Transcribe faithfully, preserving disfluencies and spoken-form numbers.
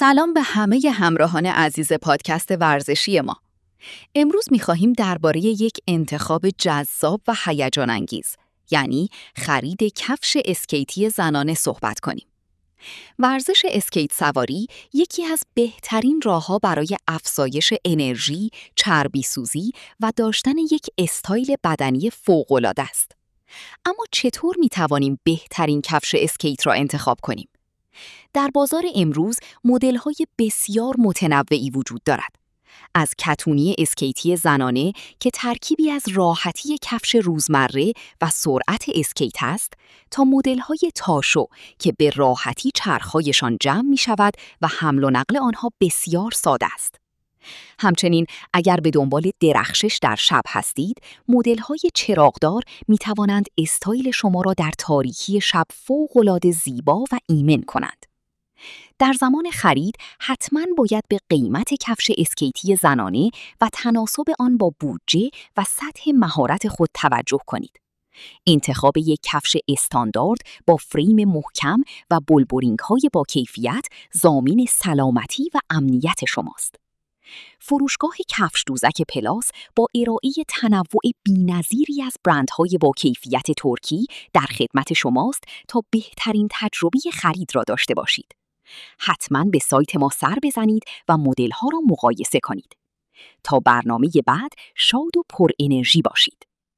سلام به همه همراهان عزیز پادکست ورزشی ما. امروز می‌خواهیم درباره یک انتخاب جذاب و هیجان انگیز، یعنی خرید کفش اسکیتی زنانه صحبت کنیم. ورزش اسکیت سواری یکی از بهترین راه‌ها برای افزایش انرژی، چربی‌سوزی و داشتن یک استایل بدنی فوق‌العاده است. اما چطور می‌توانیم بهترین کفش اسکیت را انتخاب کنیم؟ در بازار امروز مدل‌های بسیار متنوعی وجود دارد. از کتونی اسکیتی زنانه که ترکیبی از راحتی کفش روزمره و سرعت اسکیت است، تا مدل‌های تاشو که به راحتی چرخ‌هایشان جمع می‌شود و حمل و نقل آنها بسیار ساده است. همچنین اگر به دنبال درخشش در شب هستید، مدل‌های چراغدار می‌توانند استایل شما را در تاریکی شب فوق‌العاده زیبا و ایمن کنند. در زمان خرید حتماً باید به قیمت کفش اسکیتی زنانه و تناسب آن با بودجه و سطح مهارت خود توجه کنید. انتخاب یک کفش استاندارد با فریم محکم و بلبرینگ‌های با کیفیت ضامن سلامتی و امنیت شماست. فروشگاه کفش دوزک پلاس با ارائه تنوع بی‌نظیری از برندهای با کیفیت ترکی در خدمت شماست تا بهترین تجربه خرید را داشته باشید. حتماً به سایت ما سر بزنید و مدل‌ها را مقایسه کنید. تا برنامه بعد شاد و پر انرژی باشید.